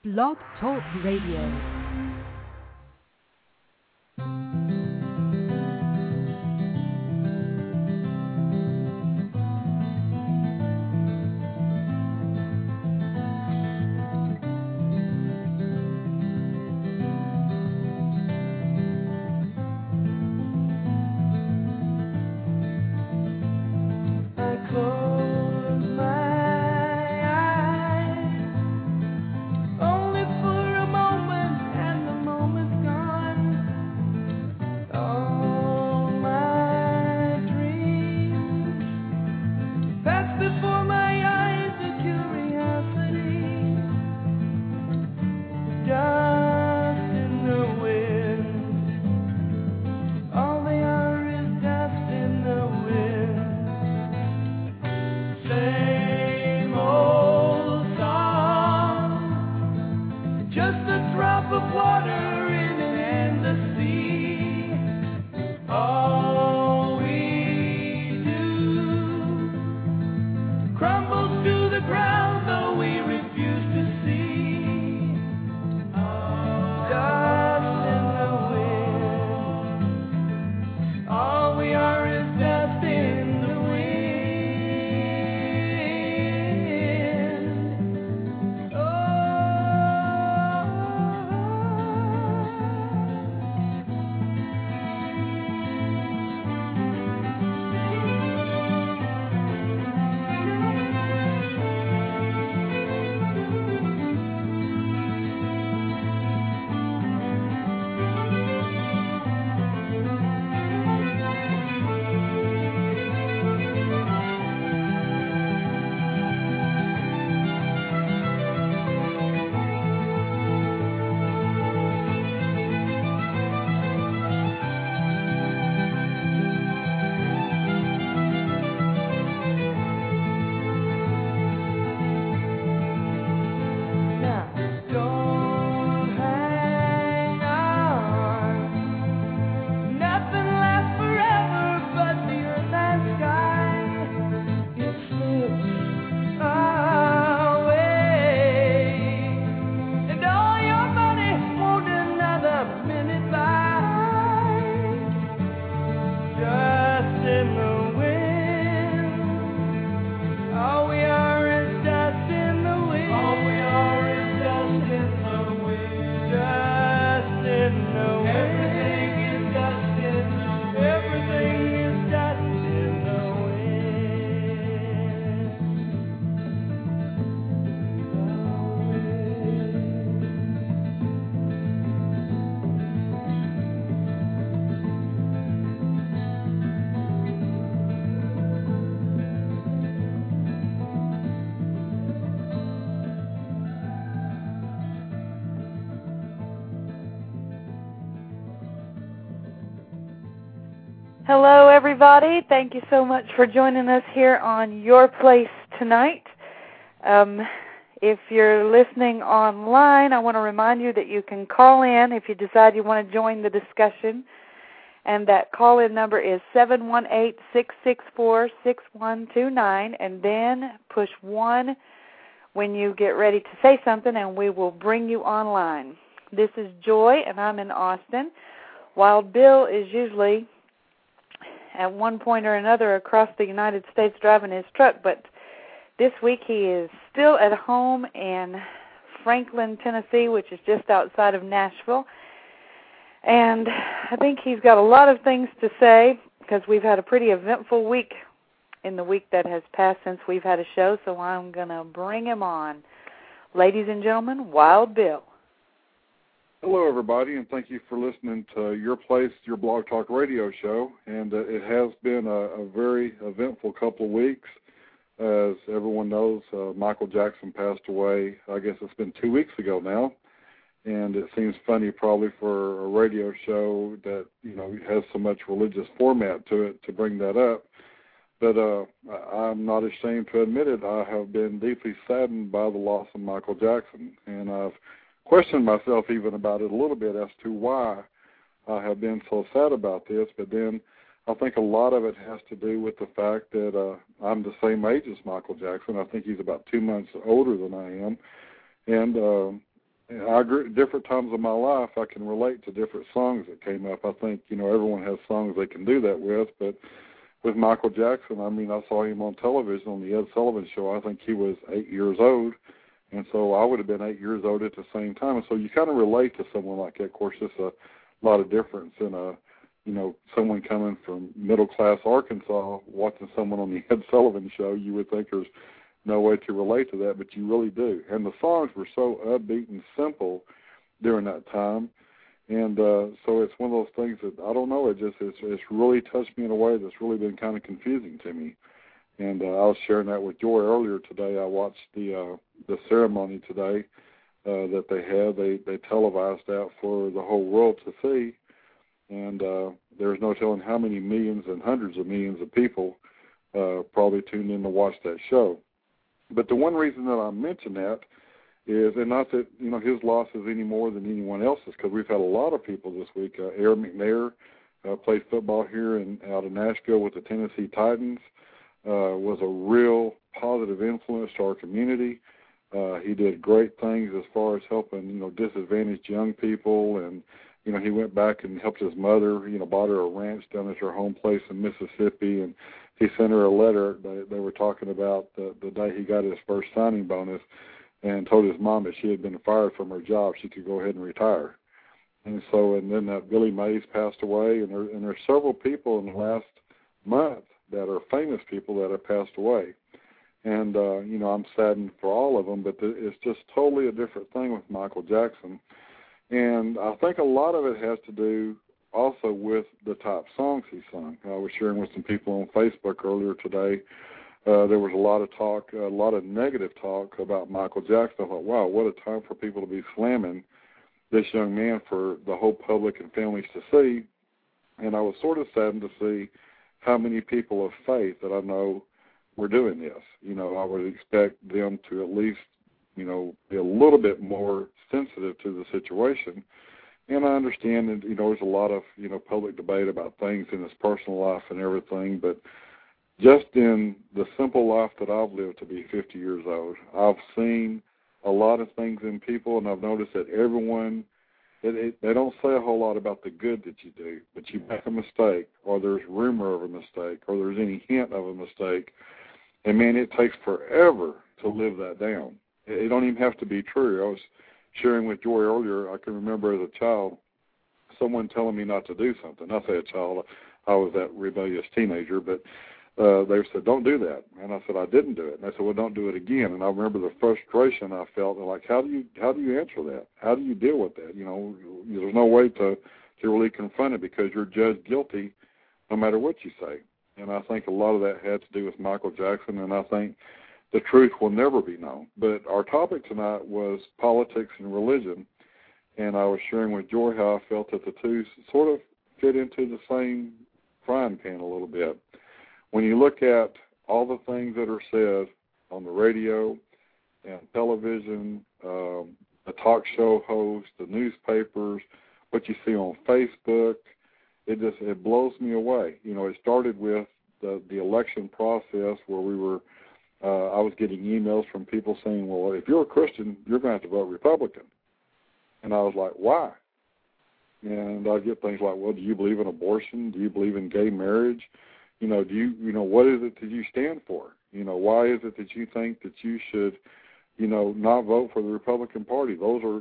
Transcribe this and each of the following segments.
Blog Talk Radio. Hello, everybody. Thank you so much for joining us here on Your Place Tonight. If you're listening online, I want to remind you that you can call in if you decide you want to join the discussion. And that call-in number is 718-664-6129. And then push 1 when you get ready to say something, and we will bring you online. This is Joy, and I'm in Austin. Wild Bill is usually at one point or another across the United States driving his truck, but this week he is still at home in Franklin, Tennessee, which is just outside of Nashville. And I think he's got a lot of things to say because we've had a pretty eventful week in the week that has passed since we've had a show, so I'm going to bring him on. Ladies and gentlemen, Wild Bill. Hello, everybody, and thank you for listening to Your Place, Your Blog Talk Radio show. And it has been a very eventful couple of weeks. As everyone knows, Michael Jackson passed away, I guess it's been 2 weeks ago now. And it seems funny probably for a radio show that, has so much religious format to it to bring that up. But I'm not ashamed to admit it. I have been deeply saddened by the loss of Michael Jackson. And I've questioned myself even about it a little bit as to why I have been so sad about this, but then I think a lot of it has to do with the fact that I'm the same age as Michael Jackson. I think he's about 2 months older than I am, and I agree. Different times of my life, I can relate to different songs that came up. I think, everyone has songs they can do that with, but with Michael Jackson, I mean, I saw him on television on the Ed Sullivan Show. I think he was 8 years old, and so I would have been 8 years old at the same time. And so you kind of relate to someone like that. Of course, there's a lot of difference in someone coming from middle-class Arkansas watching someone on the Ed Sullivan Show. You would think there's no way to relate to that, but you really do. And the songs were so upbeat and simple during that time. And so it's one of those things that, I don't know, it's really touched me in a way that's really been kind of confusing to me. And I was sharing that with Joy earlier today. I watched the ceremony today that they had. They televised that for the whole world to see. And there's no telling how many millions and hundreds of millions of people probably tuned in to watch that show. But the one reason that I mention that is, and not that, his loss is any more than anyone else's, because we've had a lot of people this week. Aaron McNair played football here out of Nashville with the Tennessee Titans, was a real positive influence to our community. He did great things as far as helping, disadvantaged young people, and, he went back and helped his mother, bought her a ranch down at her home place in Mississippi, and he sent her a letter. They were talking about the day he got his first signing bonus, and told his mom that she had been fired from her job, she could go ahead and retire. And then Billy Mays passed away, and there's several people in the last month that are famous people that have passed away. And, I'm saddened for all of them, but it's just totally a different thing with Michael Jackson. And I think a lot of it has to do also with the top songs he sung. I was sharing with some people on Facebook earlier today. There was a lot of talk, a lot of negative talk about Michael Jackson. I thought, wow, what a time for people to be slamming this young man for the whole public and families to see. And I was sort of saddened to see how many people of faith that I know were doing this. I would expect them to at least, be a little bit more sensitive to the situation. And I understand that, there's a lot of, public debate about things in his personal life and everything, but just in the simple life that I've lived to be 50 years old, I've seen a lot of things in people, and I've noticed that everyone, they don't say a whole lot about the good that you do, but you make a mistake, or there's rumor of a mistake, or there's any hint of a mistake, and, man, it takes forever to live that down. It don't even have to be true. I was sharing with Joy earlier, I can remember as a child, someone telling me not to do something. I say a child, I was that rebellious teenager, but they said, don't do that. And I said, I didn't do it. And they said, well, don't do it again. And I remember the frustration I felt. Like, how do you answer that? How do you deal with that? There's no way to really confront it because you're judged guilty no matter what you say. And I think a lot of that had to do with Michael Jackson, and I think the truth will never be known. But our topic tonight was politics and religion, and I was sharing with Joy how I felt that the two sort of fit into the same frying pan a little bit. When you look at all the things that are said on the radio and television, the talk show hosts, the newspapers, what you see on Facebook, it blows me away. It started with the election process where we were, I was getting emails from people saying, well, if you're a Christian, you're going to have to vote Republican. And I was like, why? And I get things like, well, do you believe in abortion? Do you believe in gay marriage? Do you, what is it that you stand for? Why is it that you think that you should, not vote for the Republican Party?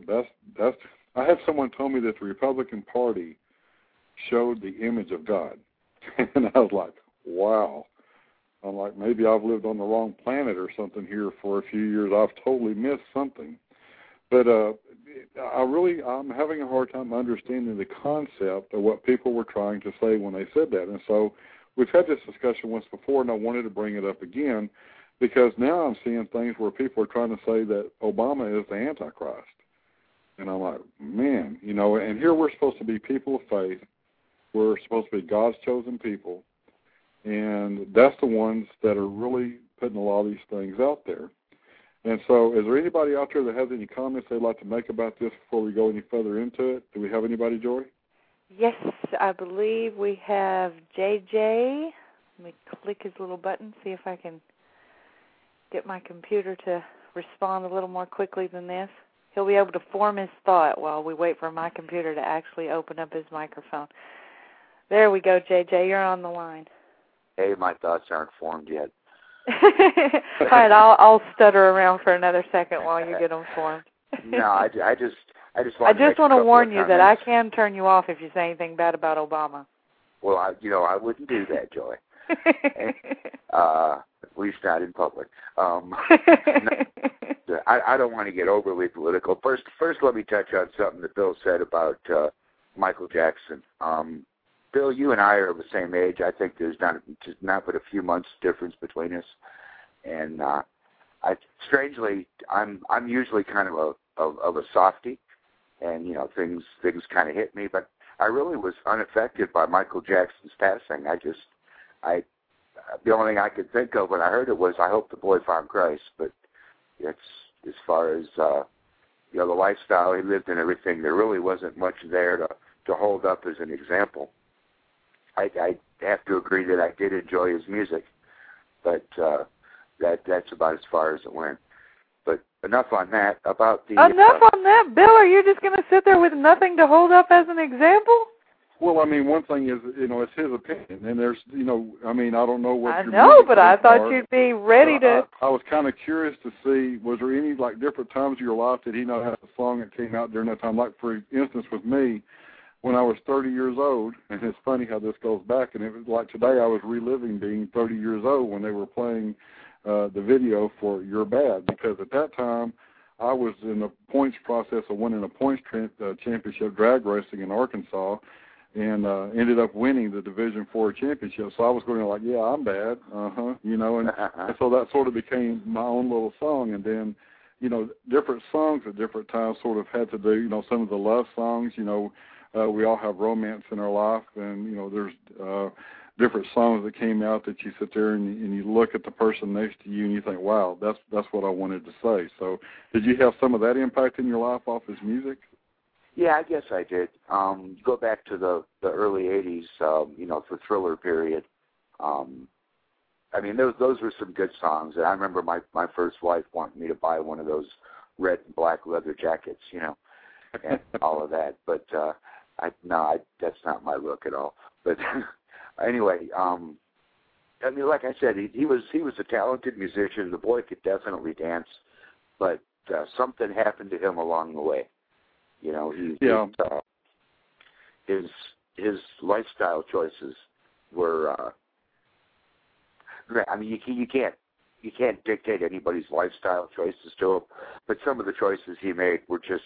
I had someone tell me that the Republican Party showed the image of God. And I was like, wow. I'm like, maybe I've lived on the wrong planet or something here for a few years. I've totally missed something. But I'm having a hard time understanding the concept of what people were trying to say when they said that. And so we've had this discussion once before, and I wanted to bring it up again because now I'm seeing things where people are trying to say that Obama is the Antichrist. And I'm like, man, and here we're supposed to be people of faith. We're supposed to be God's chosen people. And that's the ones that are really putting a lot of these things out there. And so is there anybody out there that has any comments they'd like to make about this before we go any further into it? Do we have anybody, Joy? Yes, I believe we have JJ. Let me click his little button, see if I can get my computer to respond a little more quickly than this. he'll be able to form his thought while we wait for my computer to actually open up his microphone. There we go, JJ. You're on the line. Hey, my thoughts aren't formed yet. All right, I'll stutter around for another second while you get them formed. No, I just want to warn you that I can turn you off if you say anything bad about Obama. Well, I wouldn't do that, Joy. At least not in public. I don't want to get overly political. First, let me touch on something that Bill said about Michael Jackson. Bill, you and I are of the same age. I think there's not but a few months difference between us. And strangely, I'm usually kind of a softie, and things kind of hit me. But I really was unaffected by Michael Jackson's passing. The only thing I could think of when I heard it was, I hope the boy found Christ. But it's as far as the lifestyle he lived and everything, there really wasn't much there to hold up as an example. I have to agree that I did enjoy his music, but that's about as far as it went. But enough on that. Enough on that, Bill. Are you just going to sit there with nothing to hold up as an example? Well, I mean, one thing is, it's his opinion, and there's, I don't know what. I know, but I thought you'd be ready to. I was kind of curious to see, was there any different times of your life that he not have a song that came out during that time? Like, for instance, with me, when I was 30 years old, and it's funny how this goes back, and it was like today I was reliving being 30 years old when they were playing the video for You're Bad, because at that time I was in the points process of winning a points championship drag racing in Arkansas, and ended up winning the Division IV championship. So I was going yeah, I'm bad, and so that sort of became my own little song. And then, different songs at different times sort of had to do, some of the love songs, we all have romance in our life, and, there's different songs that came out that you sit there and you look at the person next to you and you think, wow, that's what I wanted to say. So did you have some of that impact in your life off his music? Yeah, I guess I did. Go back to the early 80s, the Thriller period. Those were some good songs. And I remember my first wife wanted me to buy one of those red and black leather jackets, and all of that. But that's not my look at all. But anyway, like I said, he was a talented musician. The boy could definitely dance, but something happened to him along the way. His lifestyle choices were. You can't dictate anybody's lifestyle choices to him, but some of the choices he made were just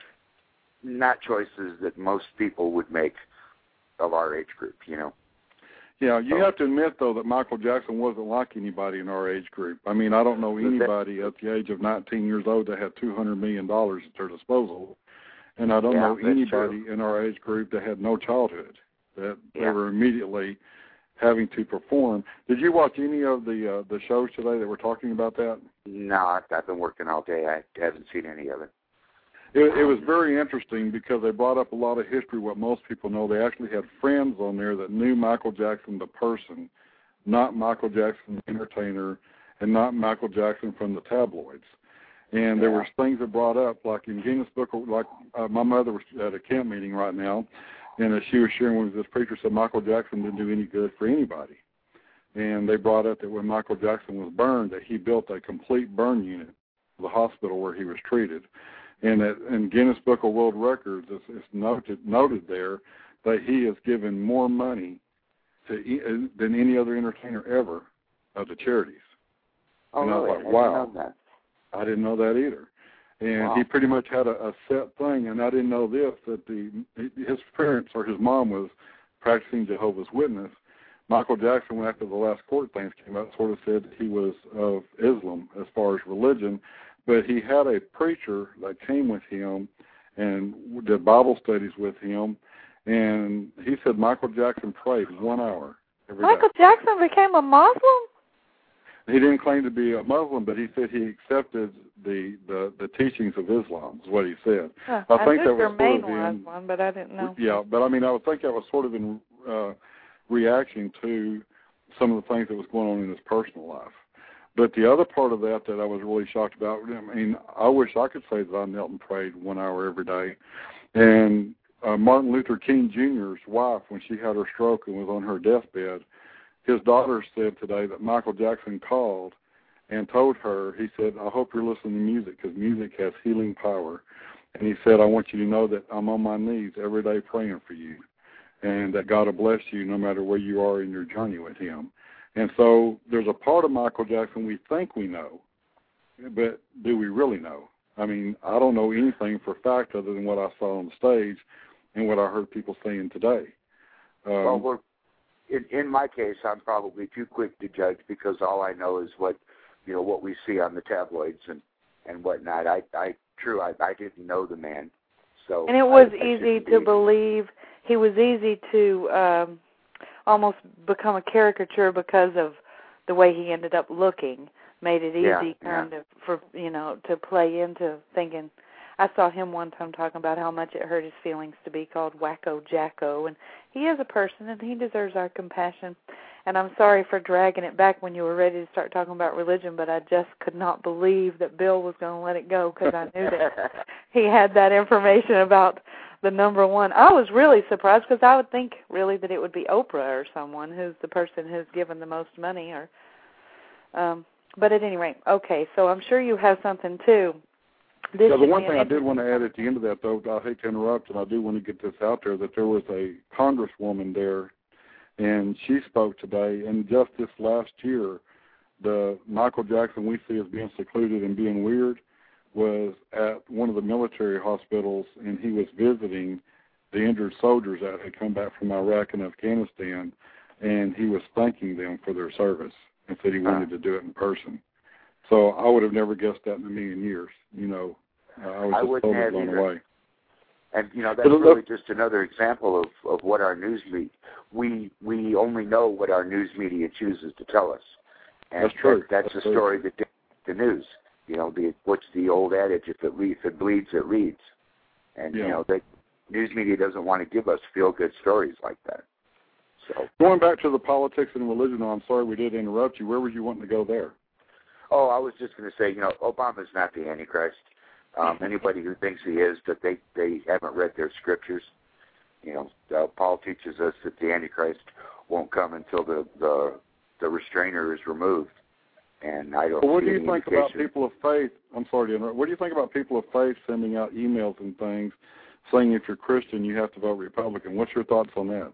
not choices that most people would make of our age group. Yeah, you have to admit, though, that Michael Jackson wasn't like anybody in our age group. I don't know anybody at the age of 19 years old that had $200 million at their disposal. And I don't know anybody in our age group that had no childhood, that they were immediately having to perform. Did you watch any of the shows today that were talking about that? No, I've been working all day. I haven't seen any of it. It was very interesting because they brought up a lot of history, what most people know. They actually had friends on there that knew Michael Jackson the person, not Michael Jackson the entertainer, and not Michael Jackson from the tabloids. And there were things that brought up, like in Guinness Book, my mother was at a camp meeting right now, and she was sharing with this preacher said Michael Jackson didn't do any good for anybody. And they brought up that when Michael Jackson was burned, that he built a complete burn unit for the hospital where he was treated. And that in Guinness Book of World Records, it's noted there that he has given more money than any other entertainer ever to charities. Oh, and really? I was like, wow. I didn't know that either. And he pretty much had a set thing, and I didn't know this, that his parents or his mom was practicing Jehovah's Witness. Michael Jackson, after the last court things came out, sort of said he was of Islam as far as religion, but he had a preacher that came with him and did Bible studies with him, and he said Michael Jackson prayed 1 hour every day. Michael Jackson became a Muslim? He didn't claim to be a Muslim, but he said he accepted the teachings of Islam, is what he said. Huh. I think that your was main sort of one, but I didn't know. Yeah, but I would think that was sort of in reaction to some of the things that was going on in his personal life. But the other part of that I was really shocked about, I mean, I wish I could say that I knelt and prayed 1 hour every day. And Martin Luther King Jr.'s wife, when she had her stroke and was on her deathbed, his daughter said today that Michael Jackson called and told her, he said, I hope you're listening to music because music has healing power. And he said, I want you to know that I'm on my knees every day praying for you and that God will bless you no matter where you are in your journey with him. And so there's a part of Michael Jackson we think we know, but do we really know? I mean, I don't know anything for a fact other than what I saw on the stage and what I heard people saying today. Well, in my case, I'm probably too quick to judge because all I know is what we see on the tabloids and whatnot. I didn't know the man, so. And it was easy to believe. He was easy to almost become a caricature because of the way he ended up looking. Made it easy kind of for to play into thinking. I saw him one time talking about how much it hurt his feelings to be called Wacko Jacko, and he is a person and he deserves our compassion. And I'm sorry for dragging it back when you were ready to start talking about religion, but I just could not believe that Bill was going to let it go because I knew that he had that information about the number one. I was really surprised because I would think really that it would be Oprah or someone who's the person who's given the most money. But at any rate, okay, so I'm sure you have something too. The one thing I did want to add at the end of that, though, I hate to interrupt, and I do want to get this out there, that there was a congresswoman there, and she spoke today, and just this last year, the Michael Jackson we see as being secluded and being weird was at one of the military hospitals, and he was visiting the injured soldiers that had come back from Iraq and Afghanistan, and he was thanking them for their service and said he wanted to do it in person. So I would have never guessed that in a million years. I was just totally blown away. And, that's really just another example of what our news media, we only know what our news media chooses to tell us. And that's true. That's the story that the news. What's the old adage, if it bleeds, it reads. And, the news media doesn't want to give us feel-good stories like that. So going back to the politics and religion, I'm sorry we did interrupt you. Where were you wanting to go there? Oh, I was just going to say, Obama's not the Antichrist. Anybody who thinks he is, that they haven't read their scriptures. Paul teaches us that the Antichrist won't come until the restrainer is removed. And I don't. What do you think about people of faith? I'm sorry to interrupt. What do you think about people of faith sending out emails and things saying if you're Christian you have to vote Republican? What's your thoughts on that?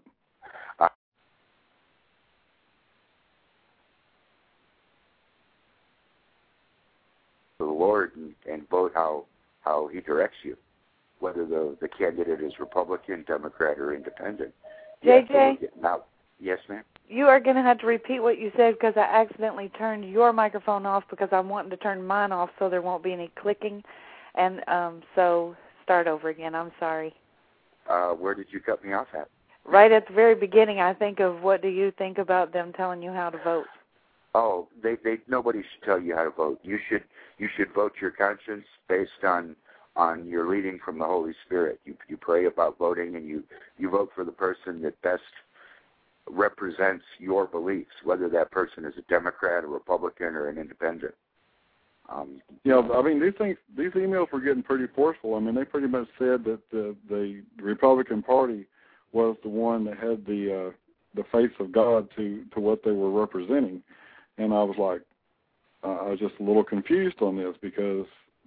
The Lord and vote how he directs you, whether the candidate is Republican, Democrat, or Independent. JJ? Yes, ma'am? You are going to have to repeat what you said because I accidentally turned your microphone off because I'm wanting to turn mine off so there won't be any clicking. And so start over again. I'm sorry. Where did you cut me off at? Right at the very beginning, I think of what do you think about them telling you how to vote? Oh, nobody should tell you how to vote. You should vote your conscience based on your leading from the Holy Spirit. You pray about voting and you vote for the person that best represents your beliefs, whether that person is a Democrat, a Republican, or an Independent. I mean, these emails were getting pretty forceful. I mean, they pretty much said that the Republican Party was the one that had the face of God to what they were representing. And I was like, I was just a little confused on this because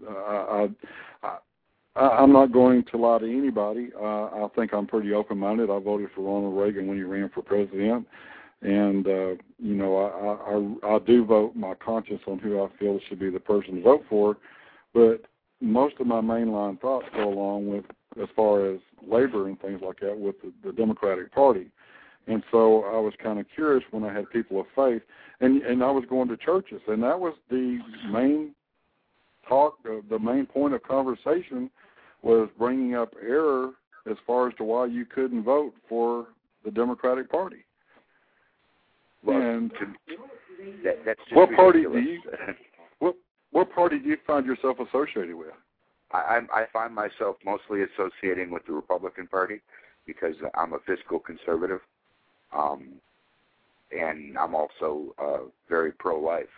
I'm not going to lie to anybody. I think I'm pretty open-minded. I voted for Ronald Reagan when he ran for president. And, I do vote my conscience on who I feel should be the person to vote for. But most of my mainline thoughts go along with, as far as labor and things like that, with the Democratic Party. And so I was kind of curious when I had people of faith, and I was going to churches, and that was the main talk, the main point of conversation was bringing up error as far as to why you couldn't vote for the Democratic Party. Well, and that's just what party ridiculous. what party do you find yourself associated with? I find myself mostly associating with the Republican Party because I'm a fiscal conservative. And I'm also very pro-life.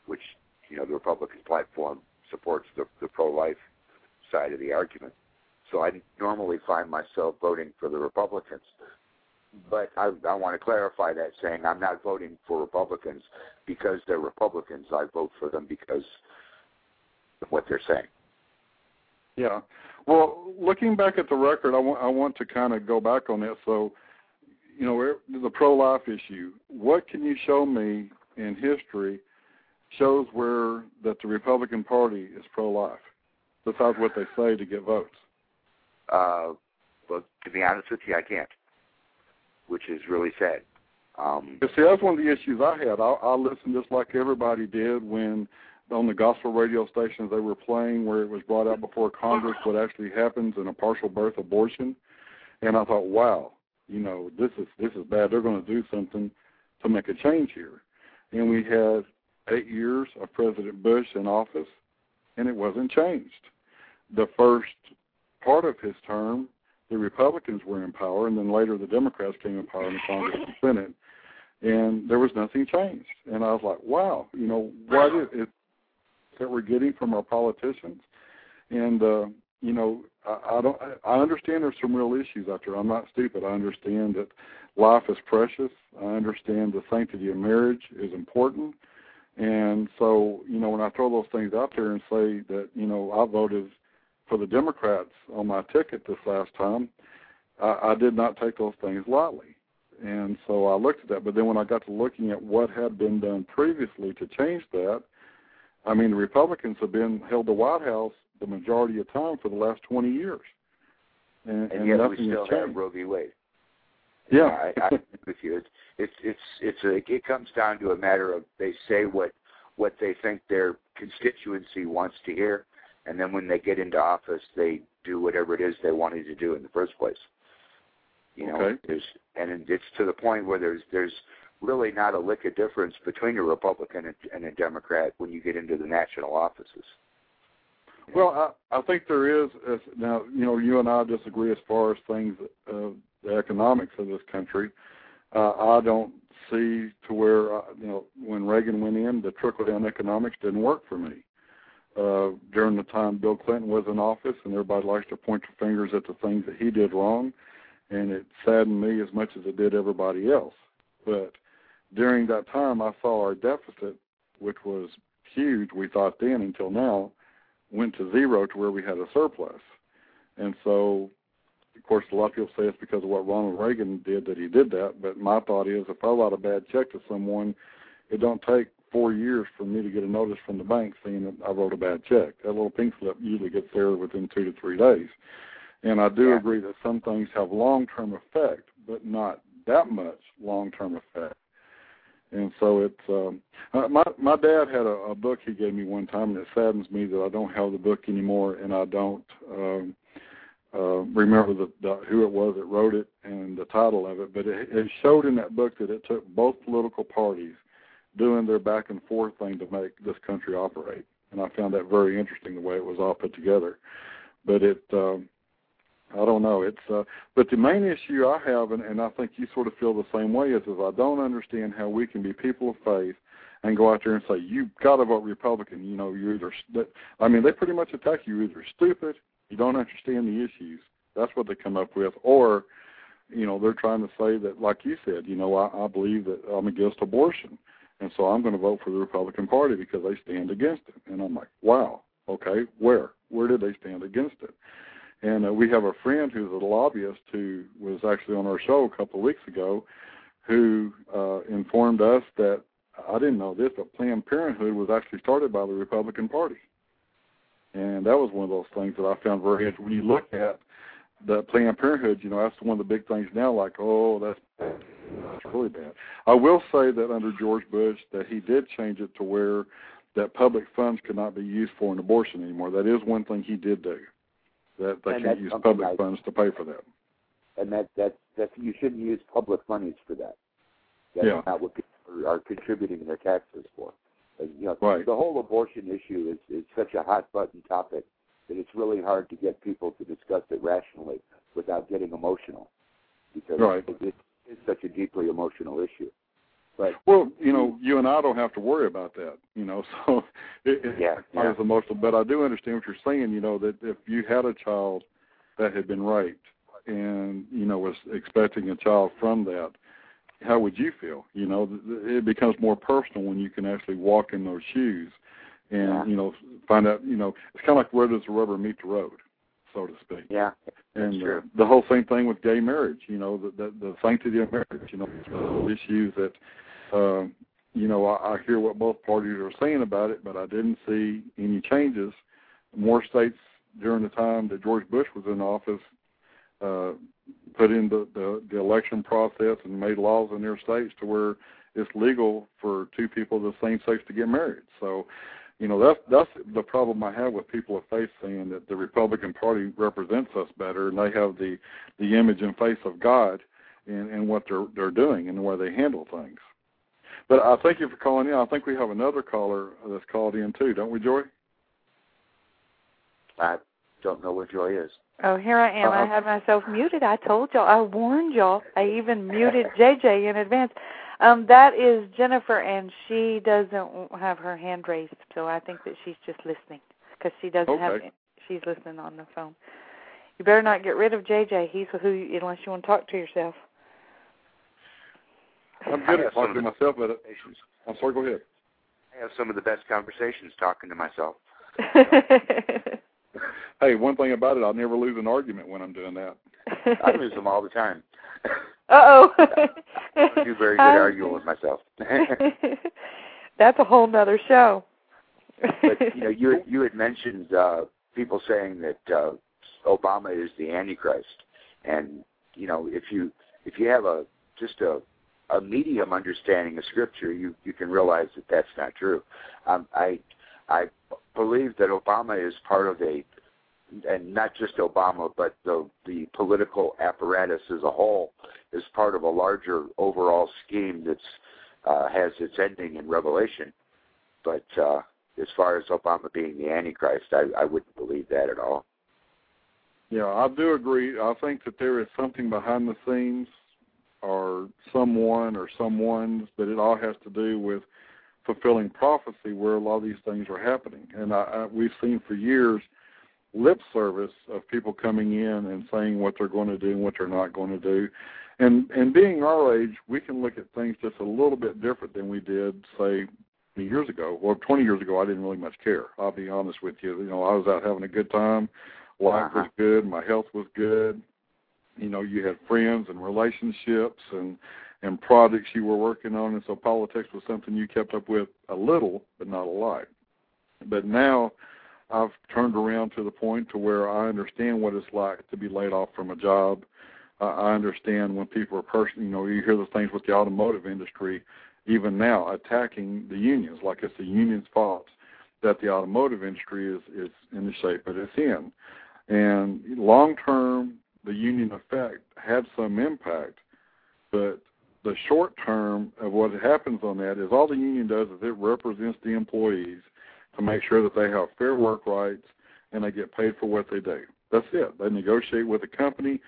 which, the Republican platform supports the pro-life side of the argument. So I normally find myself voting for the Republicans. But I want to clarify that, saying I'm not voting for Republicans because they're Republicans. I vote for them because of what they're saying. Yeah. Well, looking back at the record, I want to kind of go back on that. So, the pro-life issue, what can you show me in history shows where that the Republican Party is pro-life, besides what they say to get votes? Well, to be honest with you, I can't, which is really sad. See, that's one of the issues I had. I listened just like everybody did when on the gospel radio stations they were playing where it was brought out before Congress what actually happens in a partial birth abortion. And I thought, wow, this is bad. They're going to do something to make a change here. And we had 8 years of President Bush in office, and it wasn't changed. The first part of his term, the Republicans were in power, and then later the Democrats came in power in the Congress and Senate, and there was nothing changed. And I was like, wow, what is it that we're getting from our politicians? And, I understand there's some real issues out there. I'm not stupid. I understand that life is precious. I understand the sanctity of marriage is important. And so, when I throw those things out there and say that, I voted for the Democrats on my ticket this last time, I did not take those things lightly. And so I looked at that. But then when I got to looking at what had been done previously to change that, the Republicans have held the White House the majority of time for the last 20 years. And yet we still have Roe v. Wade. Yeah. I agree with you. It comes down to a matter of they say what they think their constituency wants to hear, and then when they get into office, they do whatever it is they wanted to do in the first place. Okay. It's to the point where there's really not a lick of difference between a Republican and a Democrat when you get into the national offices. Well, I think there is. Now, you and I disagree as far as things, the economics of this country. I don't see to where, when Reagan went in, the trickle-down economics didn't work for me. During the time Bill Clinton was in office, and everybody likes to point their fingers at the things that he did wrong, and it saddened me as much as it did everybody else. But during that time, I saw our deficit, which was huge, we thought then until now, went to zero to where we had a surplus. And so, of course, a lot of people say it's because of what Ronald Reagan did that he did that, but my thought is if I write a bad check to someone, it don't take 4 years for me to get a notice from the bank saying that I wrote a bad check. That little pink slip usually gets there within 2 to 3 days. And I do agree that some things have long-term effect, but not that much long-term effect. And so it's my dad had a book he gave me one time, and it saddens me that I don't have the book anymore, and I don't remember who it was that wrote it and the title of it. But it showed in that book that it took both political parties doing their back and forth thing to make this country operate, and I found that very interesting the way it was all put together. But I don't know. But the main issue I have, and I think you sort of feel the same way, is I don't understand how we can be people of faith and go out there and say, you've got to vote Republican. You're either, they pretty much attack you. You're either stupid, you don't understand the issues. That's what they come up with. Or, they're trying to say that, like you said, I believe that I'm against abortion. And so I'm going to vote for the Republican Party because they stand against it. And I'm like, wow, okay, where? Where did they stand against it? And we have a friend who's a lobbyist who was actually on our show a couple of weeks ago who informed us that, I didn't know this, but Planned Parenthood was actually started by the Republican Party. And that was one of those things that I found very interesting. When you look at the Planned Parenthood, that's one of the big things now, like, oh, that's bad. That's really bad. I will say that under George Bush that he did change it to where that public funds could not be used for an abortion anymore. That is one thing he did do. That they can't use public funds to pay for that. And that's you shouldn't use public monies for that. That's not what people are contributing their taxes for. Right. The whole abortion issue is such a hot button topic that it's really hard to get people to discuss it rationally without getting emotional, because it's such a deeply emotional issue. But well, you and and I don't have to worry about that, so it's not as emotional. But I do understand what you're saying, that if you had a child that had been raped and, was expecting a child from that, how would you feel? It becomes more personal when you can actually walk in those shoes and, find out, it's kind of like where does the rubber meet the road, so to speak. Yeah, and the whole same thing with gay marriage, the sanctity of marriage, issues that, I hear what both parties are saying about it, but I didn't see any changes. More states during the time that George Bush was in office put in the election process and made laws in their states to where it's legal for two people of the same sex to get married. So, that's the problem I have with people of faith saying that the Republican Party represents us better and they have the image and face of God in what they're doing and the way they handle things. But I thank you for calling in. I think we have another caller that's called in too, don't we, Joy? I don't know where Joy is. Oh, here I am. I had myself muted. I told y'all. I warned y'all. I even muted JJ in advance. That is Jennifer, and she doesn't have her hand raised, so I think that she's just listening because she doesn't have it. She's listening on the phone. You better not get rid of JJ. He's unless you want to talk to yourself. I'm good at talking to myself, but I'm sorry, go ahead. I have some of the best conversations talking to myself. Hey, one thing about it, I'll never lose an argument when I'm doing that. I lose them all the time. Uh-oh. I do very good arguing with myself. That's a whole nother show. But, you had mentioned people saying that Obama is the Antichrist. And, if you have just a medium understanding of Scripture, you can realize that that's not true. I believe that Obama is part of and not just Obama, but the political apparatus as a whole is part of a larger overall scheme that's has its ending in Revelation. But as far as Obama being the Antichrist, I wouldn't believe that at all. Yeah, I do agree. I think that there is something behind the scenes or someone or someones, but it all has to do with fulfilling prophecy where a lot of these things are happening. And we've seen for years lip service of people coming in and saying what they're going to do and what they're not going to do. And being our age, we can look at things just a little bit different than we did, say, 20 years ago. Well, 20 years ago, I didn't really much care. I'll be honest with you. I was out having a good time. Life was good. My health was good. You had friends and relationships and projects you were working on, and so politics was something you kept up with a little, but not a lot. But now I've turned around to the point to where I understand what it's like to be laid off from a job. I understand when people are you hear the things with the automotive industry, even now, attacking the unions, like it's the union's fault that the automotive industry is in the shape that it's in. And long-term, the union effect had some impact, but the short term of what happens on that is all the union does is it represents the employees to make sure that they have fair work rights and they get paid for what they do. That's it. They negotiate with the company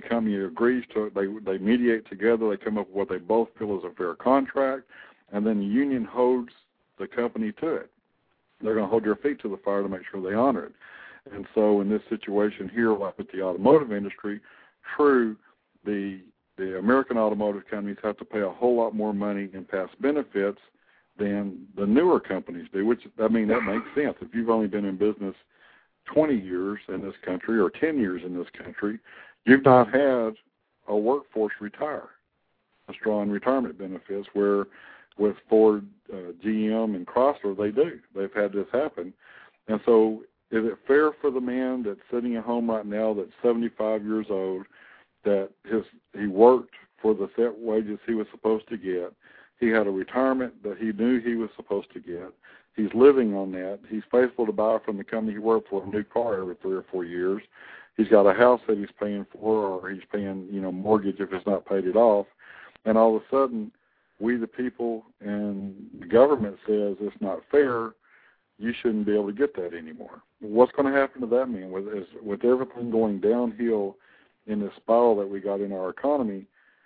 agrees to it. They mediate together. They come up with what they both feel is a fair contract, and then the union holds the company to it. They're going to hold their feet to the fire to make sure they honor it. And so in this situation here, like with the automotive industry, true, the American automotive companies have to pay a whole lot more money in past benefits than the newer companies do, which, that makes sense. If you've only been in business 20 years in this country or 10 years in this country, you've not had a workforce retire, a strong retirement benefits, where with Ford, GM, and Chrysler, they do. They've had this happen. And so is it fair for the man that's sitting at home right now that's 75 years old, that he worked for the set wages he was supposed to get, he had a retirement that he knew he was supposed to get, he's living on that, he's faithful to buy from the company he worked for a new car every 3 or 4 years, he's got a house that he's paying for, or he's paying, mortgage if it's not paid it off, and all of a sudden, we the people and the government says it's not fair, you shouldn't be able to get that anymore. What's going to happen to that man? With everything going downhill in this spiral that we got in our economy,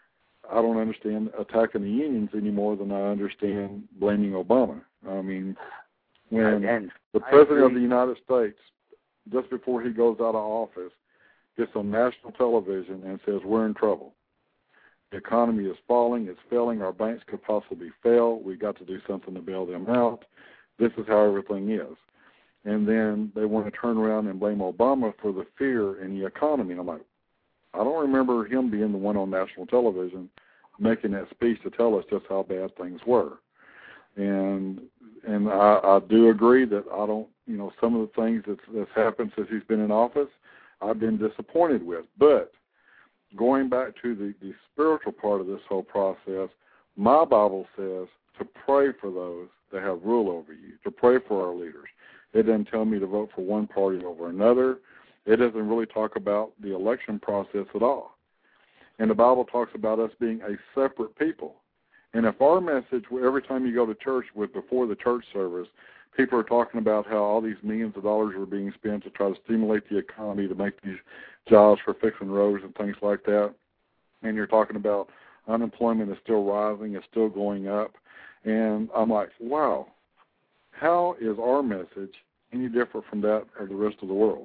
I don't understand attacking the unions any more than I understand blaming Obama. I mean, when the President of the United States, just before he goes out of office, gets on national television and says, we're in trouble. The economy is falling. It's failing. Our banks could possibly fail. We've got to do something to bail them out. This is how everything is. And then they want to turn around and blame Obama for the fear in the economy. And I'm like, I don't remember him being the one on national television making that speech to tell us just how bad things were. And I do agree that I don't, some of the things that's happened since he's been in office, I've been disappointed with. But going back to the spiritual part of this whole process, my Bible says to pray for those that have rule over you, to pray for our leaders. It doesn't tell me to vote for one party over another. It doesn't really talk about the election process at all. And the Bible talks about us being a separate people. And if our message, every time you go to church before the church service, people are talking about how all these millions of dollars are being spent to try to stimulate the economy, to make these jobs for fixing roads and things like that. And you're talking about unemployment is still rising, it's still going up. And I'm like, wow, how is our message any different from that of the rest of the world?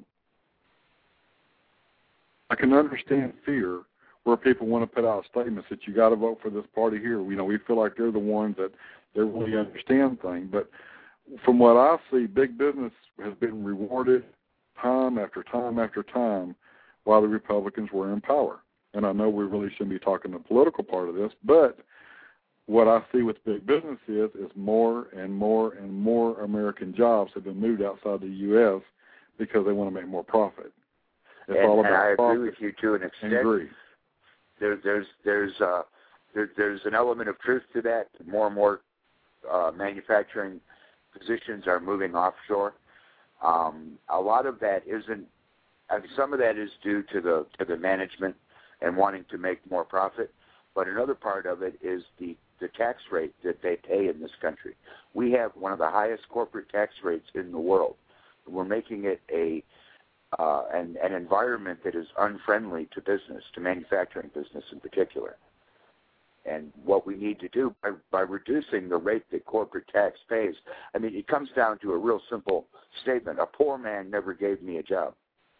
I can understand fear where people want to put out statements that you got to vote for this party here. We feel like they're the ones that they really understand things. But from what I see, big business has been rewarded time after time after time while the Republicans were in power. And I know we really shouldn't be talking the political part of this, but what I see with big business is more and more and more American jobs have been moved outside the U.S. because they want to make more profit. It's all about I profit agree with you to an extent. and greed. There's an element of truth to that. More and more manufacturing positions are moving offshore. A lot of that isn't. I mean, some of that is due to the management and wanting to make more profit, but another part of it is the tax rate that they pay in this country. We have one of the highest corporate tax rates in the world. We're making it an environment that is unfriendly to business, to manufacturing business in particular. And what we need to do by reducing the rate that corporate tax pays, I mean, it comes down to a real simple statement. A poor man never gave me a job.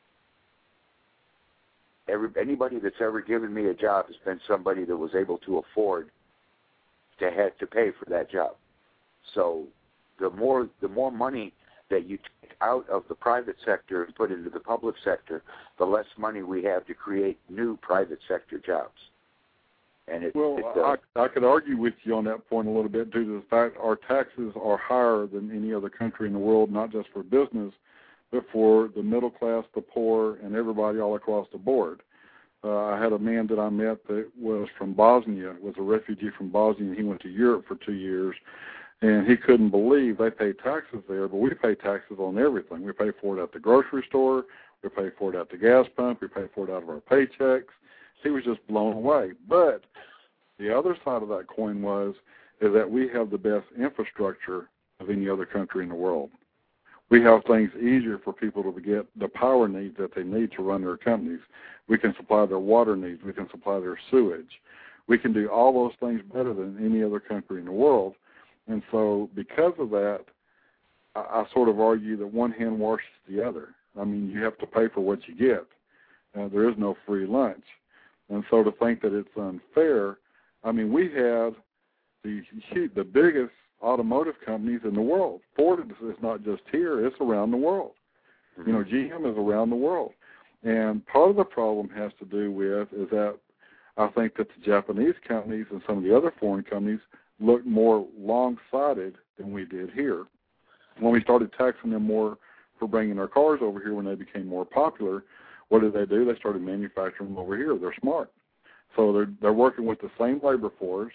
Anybody that's ever given me a job has been somebody that was able to afford to pay for that job. So the more money that you take out of the private sector and put into the public sector, the less money we have to create new private sector jobs. And I could argue with you on that point a little bit due to the fact our taxes are higher than any other country in the world, not just for business, but for the middle class, the poor, and everybody all across the board. I had a man that I met that was from Bosnia, was a refugee from Bosnia, and he went to Europe for 2 years, and he couldn't believe they pay taxes there, but we pay taxes on everything. We pay for it at the grocery store, we pay for it at the gas pump, we pay for it out of our paychecks. He was just blown away. But the other side of that coin is that we have the best infrastructure of any other country in the world. We have things easier for people to get the power needs that they need to run their companies. We can supply their water needs. We can supply their sewage. We can do all those things better than any other country in the world. And so because of that, I sort of argue that one hand washes the other. I mean, you have to pay for what you get. There is no free lunch. And so to think that it's unfair, I mean, we have the biggest automotive companies in the world. Ford is not just here, it's around the world. Mm-hmm. GM is around the world. And part of the problem has to do with is that I think that the Japanese companies and some of the other foreign companies look more long-sighted than we did here. When we started taxing them more for bringing their cars over here when they became more popular, what did? They started manufacturing them over here. They're smart. So they're working with the same labor force,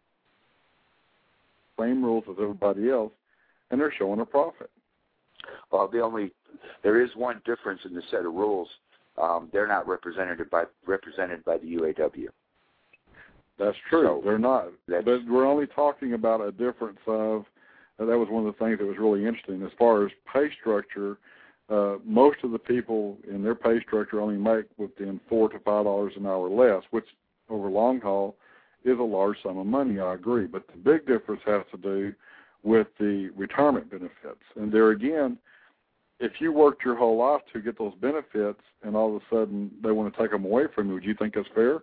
same rules as everybody else, and they're showing a profit. Well, there is one difference in the set of rules. They're not represented by the UAW. That's true. So they're not. But we're only talking about a difference of, that was one of the things that was really interesting. As far as pay structure, most of the people in their pay structure only make within $4 to $5 an hour less, which over long haul is a large sum of money, I agree. But the big difference has to do with the retirement benefits. And there again, if you worked your whole life to get those benefits and all of a sudden they want to take them away from you, would you think that's fair?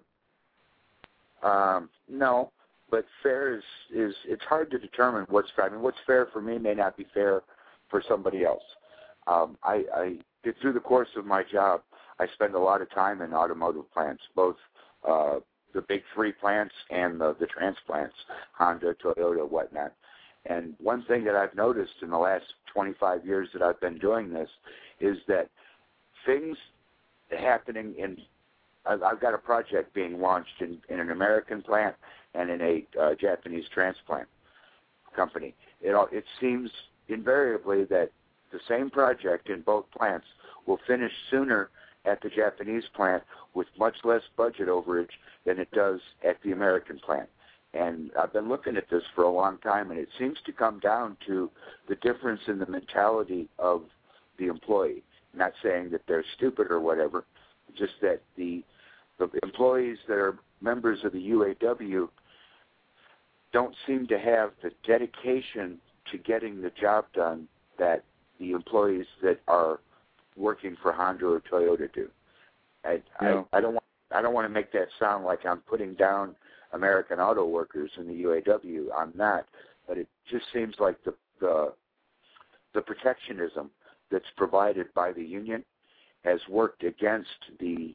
No, but fair is it's hard to determine what's fair. I mean, what's fair for me may not be fair for somebody else. Through the course of my job, I spend a lot of time in automotive plants, both the big three plants and the transplants, Honda, Toyota, whatnot. And one thing that I've noticed in the last 25 years that I've been doing this is that things happening in I've got a project being launched in an American plant and in a Japanese transplant company. It seems invariably that the same project in both plants will finish sooner at the Japanese plant with much less budget overage than it does at the American plant. And I've been looking at this for a long time, and it seems to come down to the difference in the mentality of the employee. Not saying that they're stupid or whatever, just that the employees that are members of the UAW don't seem to have the dedication to getting the job done that the employees that are working for Honda or Toyota do. I don't want to make that sound like I'm putting down American auto workers in the UAW. I'm not, but it just seems like the protectionism that's provided by the union has worked against the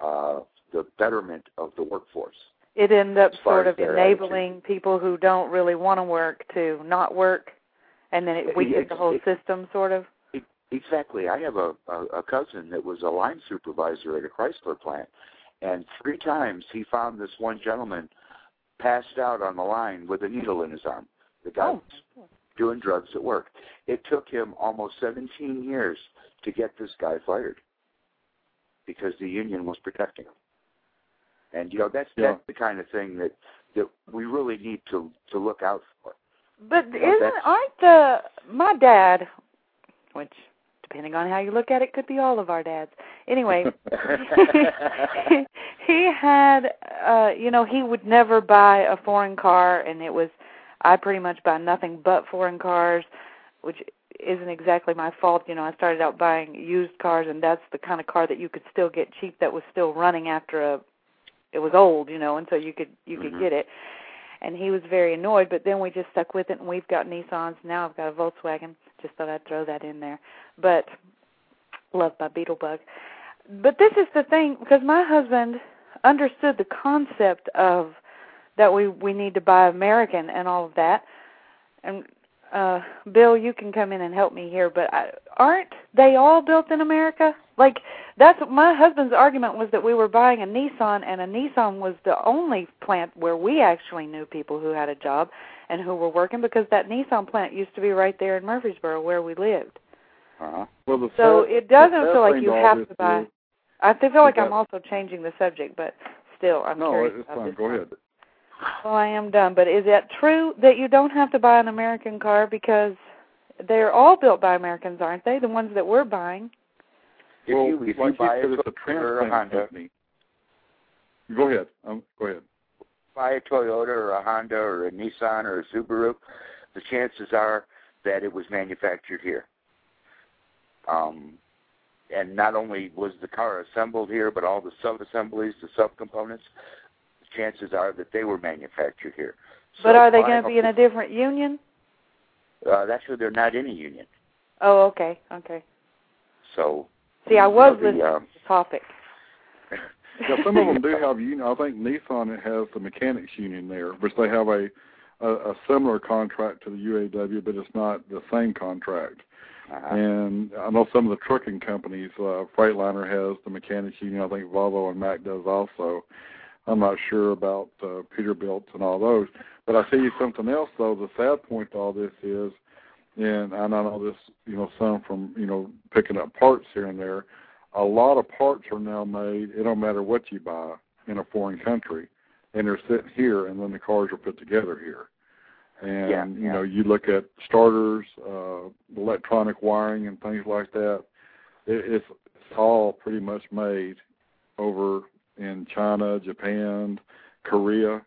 betterment of the workforce. It ends up sort of enabling people who don't really want to work to not work, and then it weakens the whole system, sort of. Exactly. I have a cousin that was a line supervisor at a Chrysler plant, and 3 times he found this one gentleman passed out on the line with a needle in his arm. The guy was doing drugs at work. It took him almost 17 years to get this guy fired because the union was protecting him. And, that's the kind of thing that we really need to look out for. But my dad, which, depending on how you look at it, could be all of our dads. Anyway, he had, he would never buy a foreign car, and I pretty much buy nothing but foreign cars, which isn't exactly my fault. I started out buying used cars, and that's the kind of car that you could still get cheap that was still running after it was old, and so you could get it. And he was very annoyed, but then we just stuck with it, and we've got Nissans. Now I've got a Volkswagen. Just thought I'd throw that in there. But loved by Beetlebug. But this is the thing, because my husband understood the concept of that we need to buy American and all of that. And Bill, you can come in and help me here, but aren't they all built in America? Like, that's my husband's argument was that we were buying a Nissan, and a Nissan was the only plant where we actually knew people who had a job and who were working, because that Nissan plant used to be right there in Murfreesboro where we lived. Well, so it doesn't feel like you have to buy. I feel like I'm also changing the subject, but still, I'm curious. No, it's fine. Go ahead. Well, I am done. But is it true that you don't have to buy an American car because they're all built by Americans, aren't they? The ones that we're buying. If you buy a Toyota or a Honda, go ahead. Go ahead. Buy a Toyota or a Honda or a Nissan or a Subaru, the chances are that it was manufactured here. And not only was the car assembled here, but all the sub-assemblies, the subcomponents, the chances are that they were manufactured here. But are they going to be in a different union? Actually, they're not in a union. Oh, okay. So, see, I was listening to the topic. Yeah, some of them do have union. I think Nissan has the mechanics union there, which they have a similar contract to the UAW, but it's not the same contract. And I know some of the trucking companies, Freightliner has the mechanics union. I think Volvo and Mack does also. I'm not sure about Peterbilt and all those. But I tell you something else, though. The sad point to all this is, and I know this, some from, picking up parts here and there, a lot of parts are now made, it don't matter what you buy, in a foreign country, and they're sitting here, and then the cars are put together here. And, you look at starters, electronic wiring and things like that, it's all pretty much made over in China, Japan, Korea,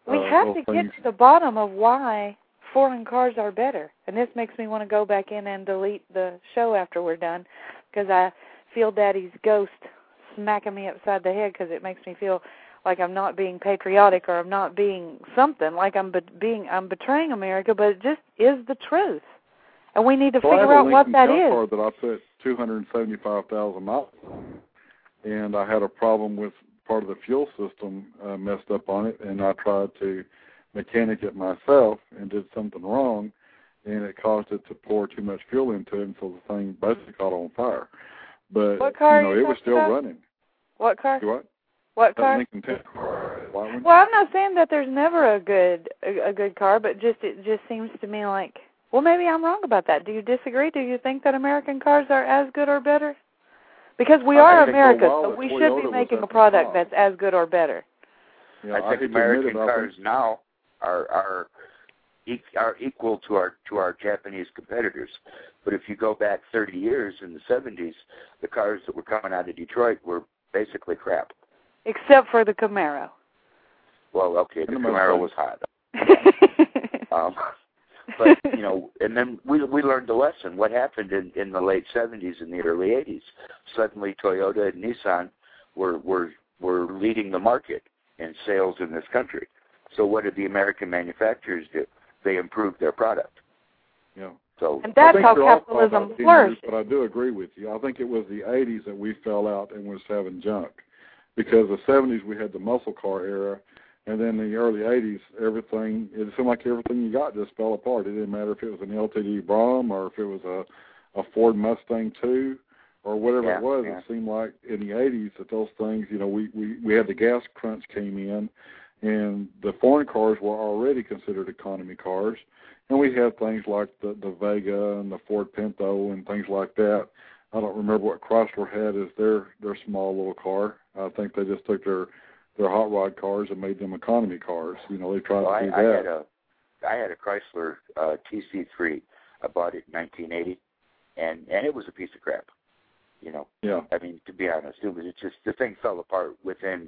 We have to get to the bottom of why foreign cars are better. And this makes me want to go back in and delete the show after we're done, because I feel Daddy's ghost smacking me upside the head, because it makes me feel like I'm not being patriotic, or I'm not being something, like I'm betraying America, but it just is the truth. And we need to figure out what that is. I have a Lincoln Town Car that I put 275,000 miles on, and I had a problem with part of the fuel system messed up on it, and I tried to mechanic it myself and did something wrong, and it caused it to pour too much fuel into it, and so the thing basically caught on fire. But, what car it was still running. What car? What? What car? Lincoln Town Car. Well, I'm not saying that there's never a good car, but it just seems to me like, well, maybe I'm wrong about that. Do you disagree? Do you think that American cars are as good or better? Because we are America, so we should be making a product that's as good or better. Yeah, I think American cars now are equal to our Japanese competitors. But if you go back 30 years in the 70s, the cars that were coming out of Detroit were basically crap. Except for the Camaro. Well, okay, the Camaro was hot. But, and then we learned a lesson. What happened in the late 70s and the early 80s? Suddenly Toyota and Nissan were leading the market in sales in this country. So what did the American manufacturers do? They improved their product. Yeah. So, and that's how capitalism flourished. But I do agree with you. I think it was the 80s that we fell out and was having junk. Because the 70s we had the muscle car era, and then in the early 80s, it seemed like everything you got just fell apart. It didn't matter if it was an LTD Brom or if it was a Ford Mustang II or whatever it was. Yeah. It seemed like in the 80s that those things, we had the gas crunch came in, and the foreign cars were already considered economy cars. And we had things like the Vega and the Ford Pinto and things like that. I don't remember what Chrysler had as their small little car. I think they just took their hot rod cars and made them economy cars. They tried to do that. I had a Chrysler TC3. I bought it in 1980, and it was a piece of crap. Yeah. I mean, to be honest, it just the thing fell apart within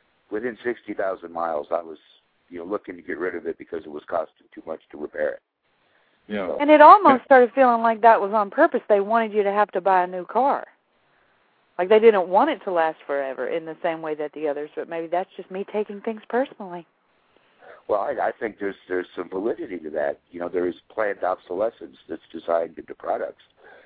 60,000 miles. I was looking to get rid of it because it was costing too much to repair it. Yeah. And it almost started feeling like that was on purpose. They wanted you to have to buy a new car. Like they didn't want it to last forever in the same way that the others, but maybe that's just me taking things personally. Well, I think there's some validity to that. There is planned obsolescence that's designed into products.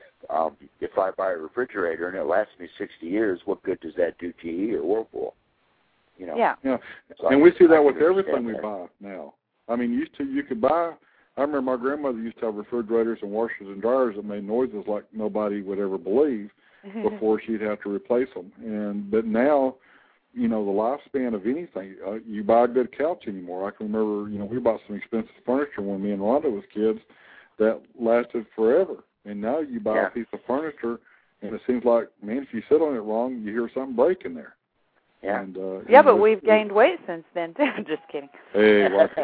If I buy a refrigerator and it lasts me 60 years, what good does that do GE or Whirlpool? Yeah. So and we see that with everything we buy now. I mean, you could buy. I remember my grandmother used to have refrigerators and washers and dryers that made noises like nobody would ever believe before she'd have to replace them. But now, the lifespan of anything, you buy a good couch anymore. I can remember, we bought some expensive furniture when me and Rhonda was kids that lasted forever. And now you buy a piece of furniture, and it seems like, man, if you sit on it wrong, you hear something break in there. Yeah. And, but we've gained weight since then, too. Just kidding. Hey,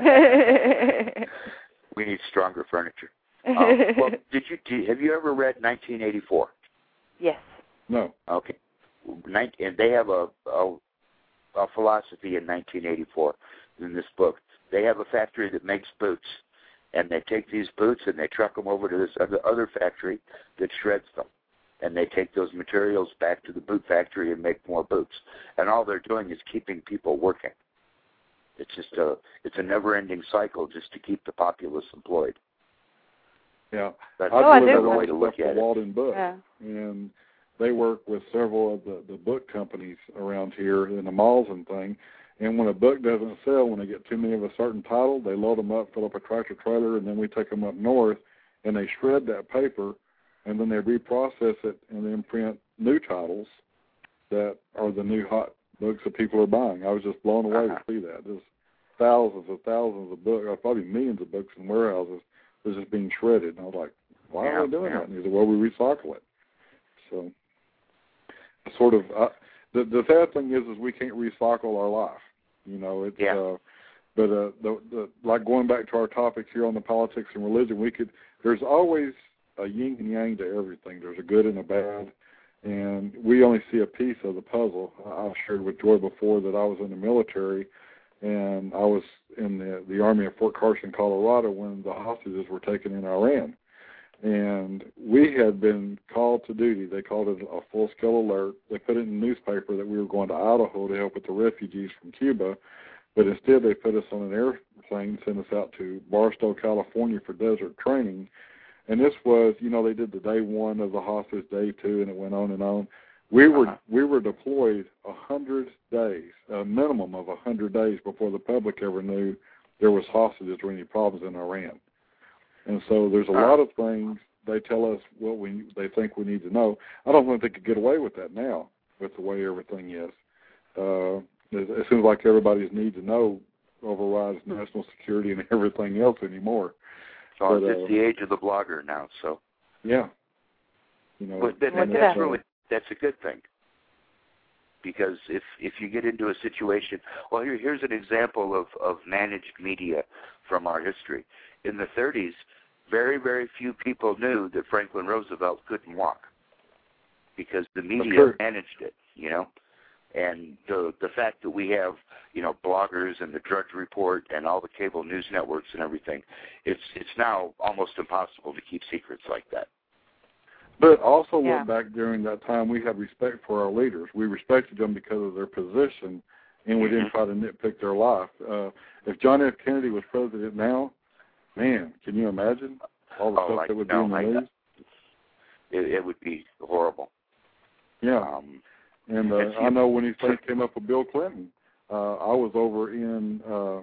we need stronger furniture. Well, have you ever read 1984? Yes. No. Okay. And they have a philosophy in 1984 in this book. They have a factory that makes boots, and they take these boots and they truck them over to this other factory that shreds them. And they take those materials back to the boot factory and make more boots. And all they're doing is keeping people working. It's just a never-ending cycle just to keep the populace employed. Yeah. That's I do. the way to look at it. Walden Books. Yeah. And they work with several of the book companies around here in the malls and things. And when a book doesn't sell, when they get too many of a certain title, they load them up, fill up a tractor trailer, and then we take them up north, and they shred that paper, and then they reprocess it and then print new titles that are the new hot books that people are buying. I was just blown away to see that. There's thousands of books, or probably millions of books in warehouses that's just being shredded. And I was like, why are they doing that? And he said, well, we recycle it. So sort of the sad thing is we can't recycle our life. It's but like going back to our topics here on the politics and religion, there's always a yin and yang to everything. There's a good and a bad, and we only see a piece of the puzzle. I've shared with Joy before that I was in the military, and I was in the Army at Fort Carson, Colorado, when the hostages were taken in Iran. And we had been called to duty. They called it a full-scale alert. They put it in the newspaper that we were going to Idaho to help with the refugees from Cuba, but instead they put us on an airplane, sent us out to Barstow, California for desert training. And this was, they did the day one of the hostage, day two, and it went on and on. We were deployed 100 days, a minimum of 100 days before the public ever knew there was hostages or any problems in Iran. And so there's a lot of things they tell us what they think we need to know. I don't think they could get away with that now with the way everything is. It seems like everybody's need to know overrides national security and everything else anymore. So it's the age of the blogger now. So yeah, but that's a good thing, because if you get into a situation, well, here's an example of managed media from our history. In the 30s, very, very few people knew that Franklin Roosevelt couldn't walk, because the media managed it, And the fact that we have, bloggers and the Drudge Report and all the cable news networks and everything, it's now almost impossible to keep secrets like that. But also look back during that time, we had respect for our leaders. We respected them because of their position, and we didn't try to nitpick their life. If John F. Kennedy was president now, man, can you imagine all the stuff that would be in the news? It would be horrible. Yeah. I know when he first came up with Bill Clinton, I was over in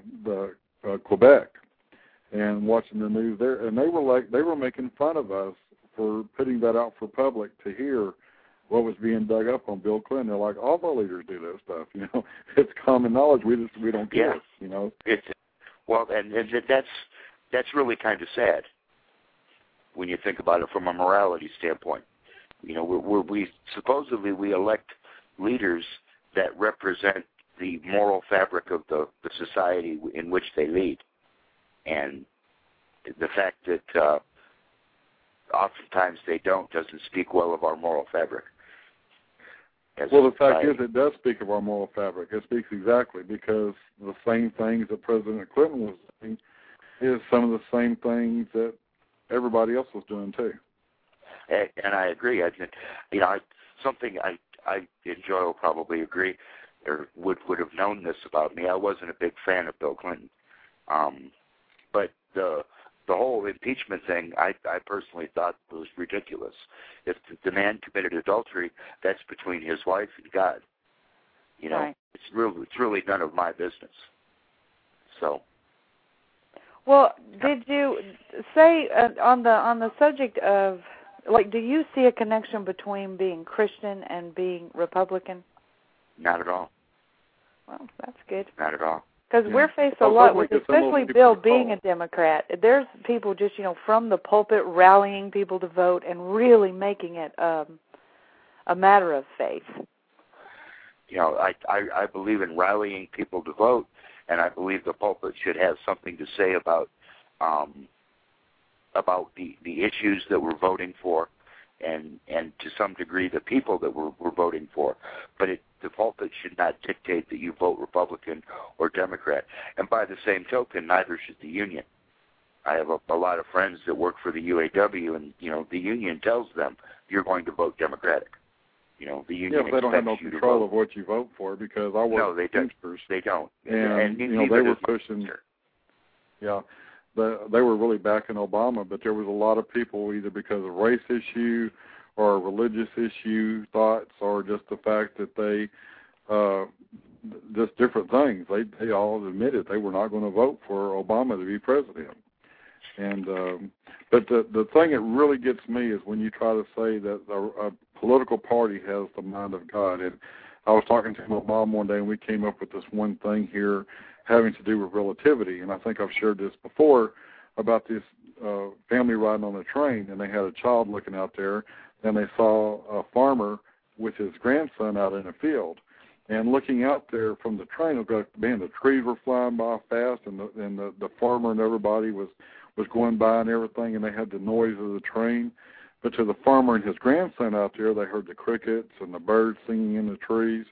Quebec and watching the news there, and they were making fun of us for putting that out for public to hear what was being dug up on Bill Clinton. They're like, all our leaders do that stuff. It's common knowledge. We don't care. It's and that's really kind of sad when you think about it from a morality standpoint. We supposedly we elect leaders that represent the moral fabric of the society in which they lead, and the fact that oftentimes they doesn't speak well of our moral fabric. Well, the fact is, it does speak of our moral fabric. It speaks exactly, because the same things that President Clinton was doing is some of the same things that everybody else was doing too. And I agree. Something I enjoy will probably agree, or would have known this about me. I wasn't a big fan of Bill Clinton, but the whole impeachment thing, I personally thought was ridiculous. If the man committed adultery, that's between his wife and God. Right. It's really none of my business. So. Well, did you say on the subject of, do you see a connection between being Christian and being Republican? Not at all. Well, that's good. Not at all. Because we're faced a lot with, especially Bill being a Democrat. There's people just, from the pulpit rallying people to vote and really making it a matter of faith. I believe in rallying people to vote, and I believe the pulpit should have something to say about the issues that we're voting for, and to some degree the people that we're voting for. But the pulpit should not dictate that you vote Republican or Democrat. And by the same token, neither should the union. I have a lot of friends that work for the UAW, and the union tells them you're going to vote Democratic. The union they don't have no control of what you vote for, because I work with Teamsters. They don't. And they were pushing. Yeah. They were really backing Obama, but there was a lot of people, either because of race issue or religious issue thoughts, or just the fact that they, just different things. They all admitted they were not going to vote for Obama to be president. And but the thing that really gets me is when you try to say that a political party has the mind of God. And I was talking to my mom one day, and we came up with this one thing here having to do with relativity, and I think I've shared this before about this family riding on a train, and they had a child looking out there, and they saw a farmer with his grandson out in a field, and looking out there from the train, man, the trees were flying by fast, and the farmer and everybody was going by and everything, and they had the noise of the train. But to the farmer and his grandson out there, they heard the crickets and the birds singing in the trees.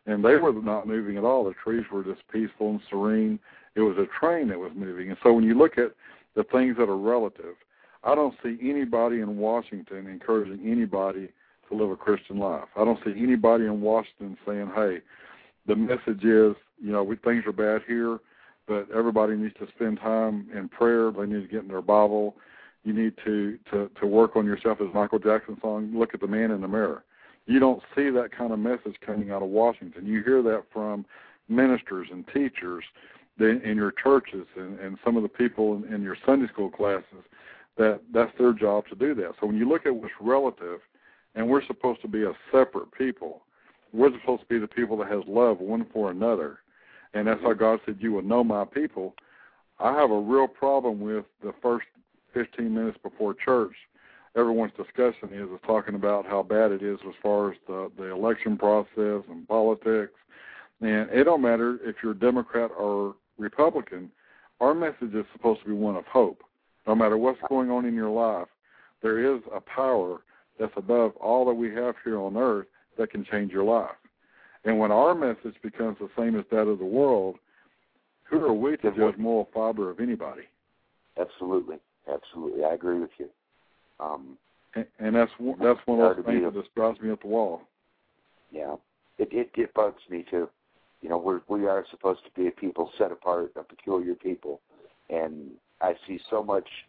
And they were not moving at all. The trees were just peaceful and serene. It was a train that was moving. And so when you look at the things that are relative, I don't see anybody in Washington encouraging anybody to live a Christian life. I don't see anybody in Washington saying, hey, the message is, things are bad here, but everybody needs to spend time in prayer. They need to get in their Bible. You need to work on yourself, as Michael Jackson song, look at the man in the mirror. You don't see that kind of message coming out of Washington. You hear that from ministers and teachers in your churches and some of the people in your Sunday school classes. That's their job to do that. So when you look at what's relative, and we're supposed to be a separate people, we're supposed to be the people that has love one for another. And that's how God said, you will know my people. I have a real problem with the first 15 minutes before church. Everyone's discussion is talking about how bad it is as far as the election process and politics. And it don't matter if you're Democrat or Republican. Our message is supposed to be one of hope. No matter what's going on in your life, there is a power that's above all that we have here on earth that can change your life. And when our message becomes the same as that of the world, who are we to judge moral fiber of anybody? Absolutely. I agree with you. And that's one of those things that just drives me up the wall. Yeah, it bugs me too. We are supposed to be a people set apart, a peculiar people, and I see so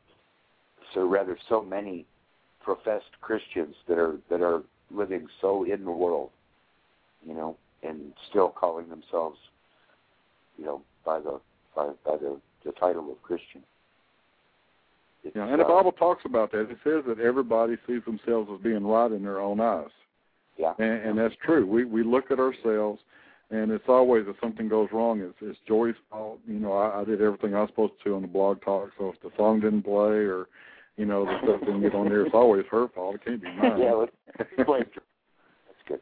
many professed Christians that are living so in the world, and still calling themselves, by the title of Christian. And the Bible talks about that. It says that everybody sees themselves as being right in their own eyes. Yeah. And that's true. We look at ourselves, and it's always, if something goes wrong, it's Joy's fault. I did everything I was supposed to on the blog talk, so if the song didn't play or, the stuff didn't get on there, it's always her fault. It can't be mine. Yeah, that's good.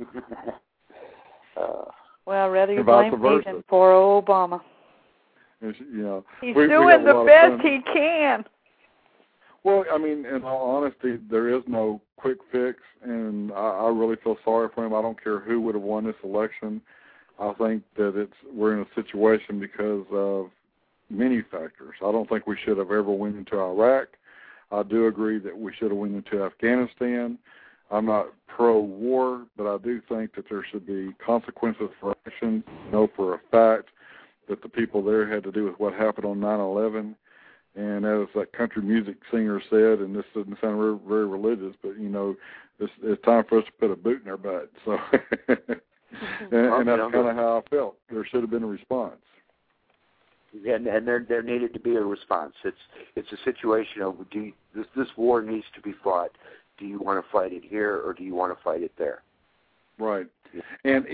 Well, rather you blame me than poor Obama. He's doing the best he can. Well, in all honesty, there is no quick fix, and I really feel sorry for him. I don't care who would have won this election. I think that we're in a situation because of many factors. I don't think we should have ever went into Iraq. I do agree that we should have went into Afghanistan. I'm not pro-war, but I do think that there should be consequences for action. For a fact that the people there had to do with what happened on 9/11. And as that country music singer said, and this doesn't sound very, very religious, but, it's time for us to put a boot in our butt. So, and that's kind of how I felt. There should have been a response. And there needed to be a response. It's a situation of this war needs to be fought. Do you want to fight it here or do you want to fight it there? Right. And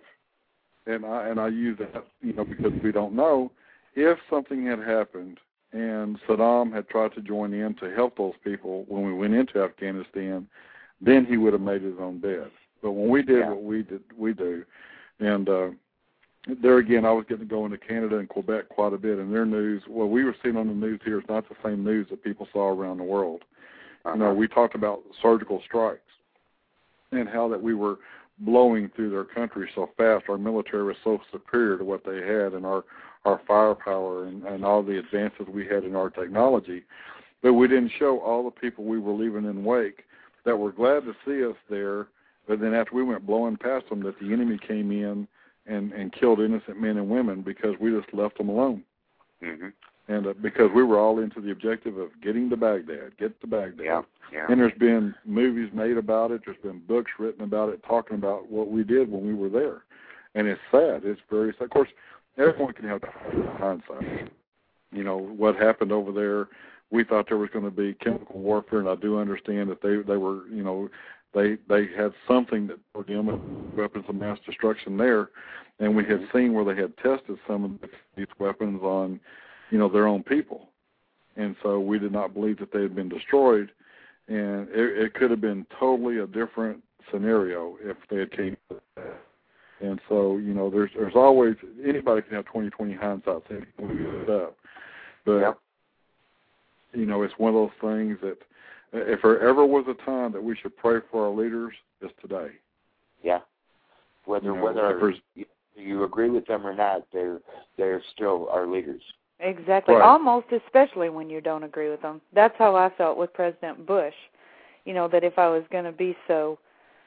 I use that, because we don't know, if something had happened and Saddam had tried to join in to help those people when we went into Afghanistan, then he would have made his own bed. But when we did what we do, and there again, I was getting to go into Canada and Quebec quite a bit, and their news, what we were seeing on the news here is not the same news that people saw around the world. We talked about surgical strikes and how that we were blowing through their country so fast. Our military was so superior to what they had, and our firepower and all the advances we had in our technology. But we didn't show all the people we were leaving in wake that were glad to see us there, but then after we went blowing past them, that the enemy came in and killed innocent men and women because we just left them alone. Mm-hmm. And because we were all into the objective of getting to Baghdad, get to Baghdad. Yeah. And there's been movies made about it. There's been books written about it, talking about what we did when we were there. And it's sad. It's very sad. Of course, everyone can have hindsight. What happened over there, we thought there was going to be chemical warfare, and I do understand that they were, they had something that were dealing with weapons of mass destruction there, and we had seen where they had tested some of these weapons on, their own people. And so we did not believe that they had been destroyed, and it could have been totally a different scenario if they had came to that. And so, there's always, anybody can have 20/20 hindsight saying up. But, it's one of those things that if there ever was a time that we should pray for our leaders, it's today. Yeah. whether you agree with them or not, they're still our leaders. Exactly. Right. Almost especially when you don't agree with them. That's how I felt with President Bush. That if I was going to be so,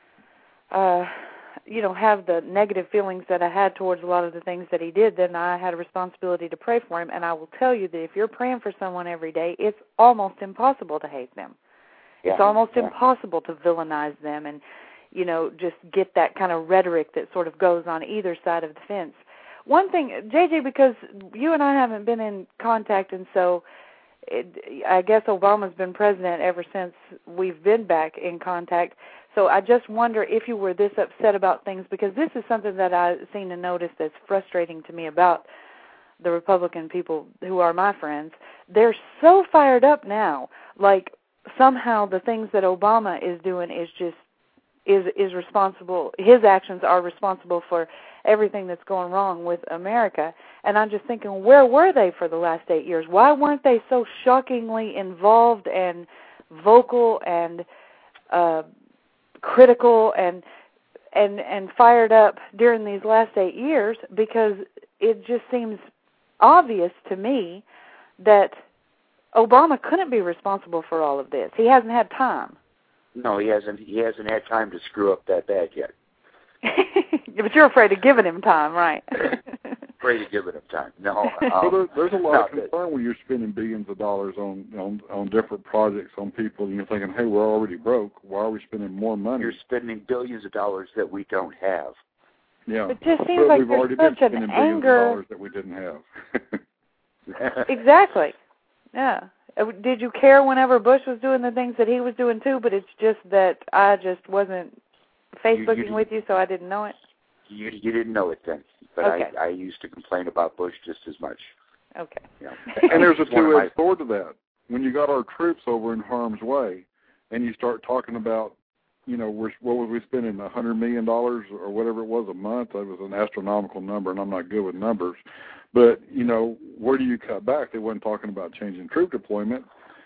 have the negative feelings that I had towards a lot of the things that he did, then I had a responsibility to pray for him. And I will tell you that if you're praying for someone every day, it's almost impossible to hate them. Yeah. It's almost impossible to villainize them and, just get that kind of rhetoric that sort of goes on either side of the fence. One thing, JJ, because you and I haven't been in contact, and so I guess Obama's been president ever since we've been back in contact. So I just wonder if you were this upset about things, because this is something that I've seen and noticed that's frustrating to me about the Republican people who are my friends. They're so fired up now, like somehow the things that Obama is doing is responsible. His actions are responsible for everything that's going wrong with America. And I'm just thinking, where were they for the last 8 years? Why weren't they so shockingly involved and vocal and critical and fired up during these last 8 years? Because it just seems obvious to me that Obama couldn't be responsible for all of this. He hasn't had time. No, he hasn't. He hasn't had time to screw up that bad yet. But you're afraid of giving him time, right? Afraid of giving him time. No. There's a lot of concern when you're spending billions of dollars on different projects on people, and you're thinking, hey, we're already broke. Why are we spending more money? You're spending billions of dollars that we don't have. Yeah. It just seems like we've already there's been such an spending billions anger. of dollars that we didn't have. Exactly. Yeah. Did you care whenever Bush was doing the things that he was doing too? But it's just that I just wasn't Facebooking with you, so I didn't know it. You didn't know it then, but okay. I used to complain about Bush just as much. Okay. Yeah. And there's a two-edged sword to that. When you got our troops over in harm's way, and you start talking about, what was we spending, $100 million or whatever it was a month? That was an astronomical number, and I'm not good with numbers. But, where do you cut back? They wasn't talking about changing troop deployment.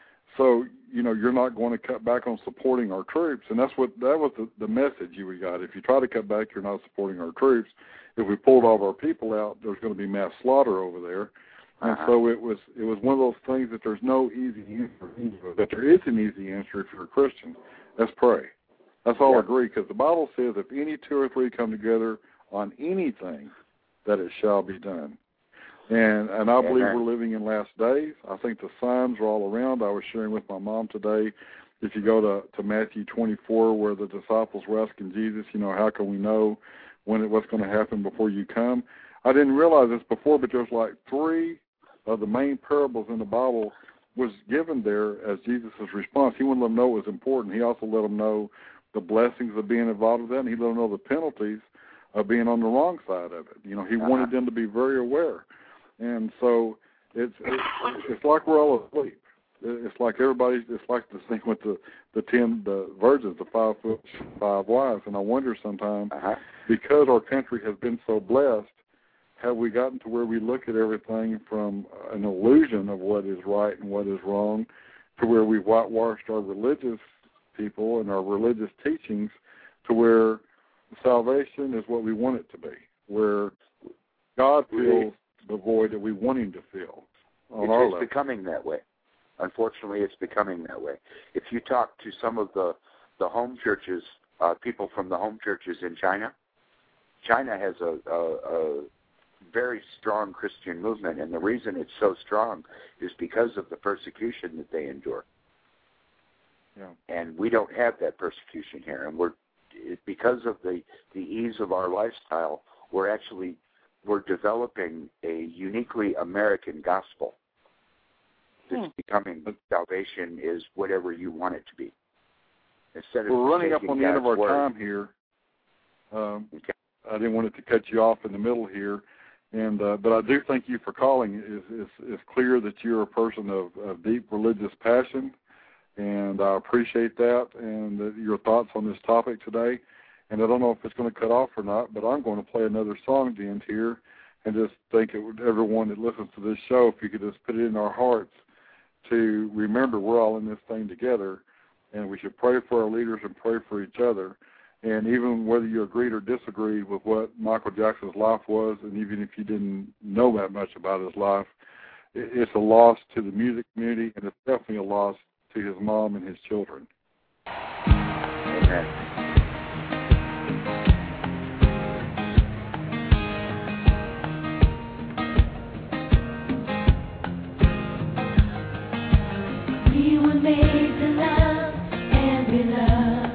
So, you're not going to cut back on supporting our troops. And that was the message you got. If you try to cut back, you're not supporting our troops. If we pulled all of our people out, there's going to be mass slaughter over there. And so it was one of those things that there's no easy answer. That there is an easy answer if you're a Christian. That's pray. That's all I agree, because the Bible says if any two or three come together on anything, that it shall be done. And I believe we're living in last days. I think the signs are all around. I was sharing with my mom today, if you go to Matthew 24, where the disciples were asking Jesus, how can we know what's going to happen before you come? I didn't realize this before, but there's like 3 of the main parables in the Bible was given there as Jesus' response. He wanted them to know it was important. He also let them know the blessings of being involved with that, and he let them know the penalties of being on the wrong side of it. He wanted them to be very aware. And so it's like we're all asleep. It's like it's like this thing with the 10 virgins, the 5 foolish, 5 wise. And I wonder sometimes, because our country has been so blessed, have we gotten to where we look at everything from an illusion of what is right and what is wrong, to where we've whitewashed our religious people and our religious teachings to where salvation is what we want it to be, where God feels the void that we want him to feel on our level. It's becoming that way. Unfortunately, it's becoming that way. If you talk to some of the home churches, people from the home churches in China has a very strong Christian movement, and the reason it's so strong is because of the persecution that they endure. Yeah. And we don't have that persecution here, and because of the ease of our lifestyle, we're developing a uniquely American gospel. It's becoming salvation is whatever you want it to be. Instead of we're running up on the end of our time here. I didn't want it to cut you off in the middle here, and but I do thank you for calling. It's clear that you're a person of deep religious passion, and I appreciate that and your thoughts on this topic today. And I don't know if it's going to cut off or not, but I'm going to play another song at the end here, and just thank everyone that listens to this show, if you could just put it in our hearts to remember we're all in this thing together, and we should pray for our leaders and pray for each other. And even whether you agreed or disagreed with what Michael Jackson's life was, and even if you didn't know that much about his life, it's a loss to the music community, and it's definitely a loss to his mom and his children. Amen. We were made to love and be loved,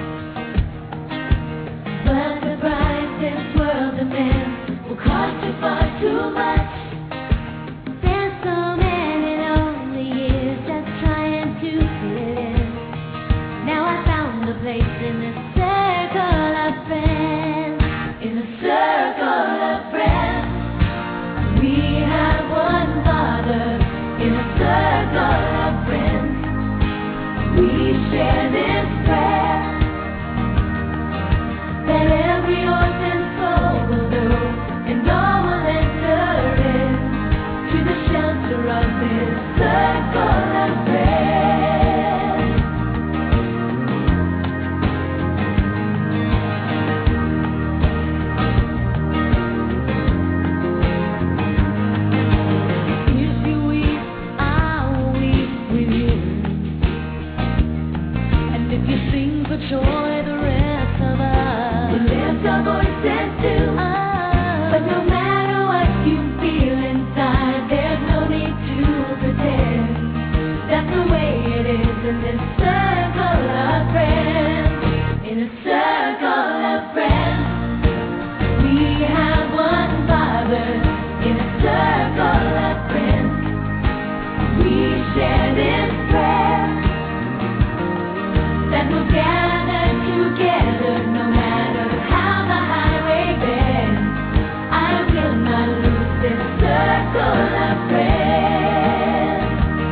but the price this world demands will cost you far too much. There's so many lonely years just trying to fit in. Now I found a place in this circle of friends, in a circle of friends. We have one Father in a circle of friends. We share this prayer that every orphan soul will know, and all will enter in to the shelter of this circle of friends. If you weep, I will weep with you. And if you sing for joy, the rest of us will lift our voices too. But no matter what you feel inside, there's no need to pretend. That's the way it is in this circle of friends. In a circle of friends, we have one Father. In a circle of friends, we share this prayer that we'll gather together no matter how the highway bends. I will not lose this circle of friends.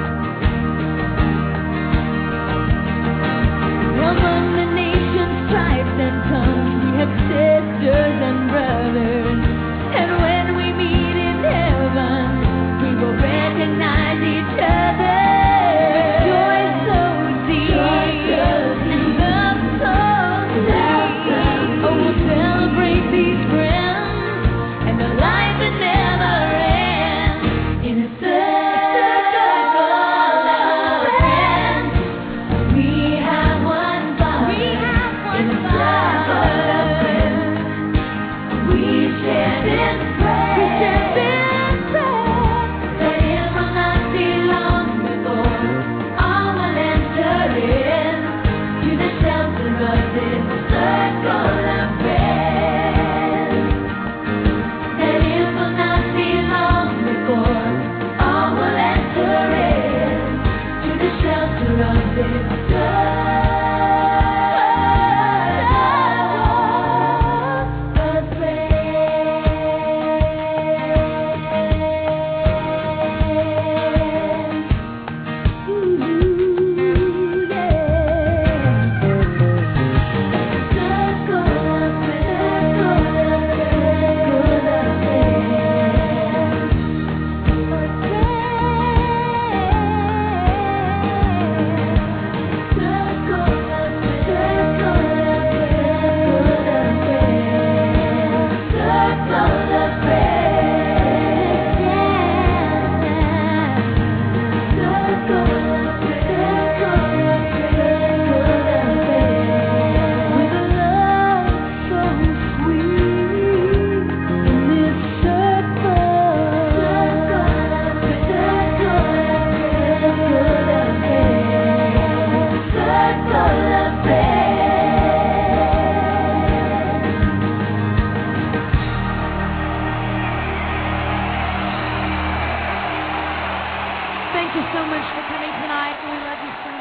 Among the nations, tribes, and tongues, we have sisters and brothers. And when we meet in heaven, we will recognize each other. Joy so deep, and love so sweet. Oh, we'll celebrate these friends and the life that never ends. In a circle of friends, we have one Father. In a circle of friends, we share this prayer that it will not be long before all will enter in to the shelter of this circle of friends. That it will not be long before all will enter in to the shelter of this circle of friends. Ooh, yeah. Circle of friends, circle of Thank you so much for coming tonight. We love you so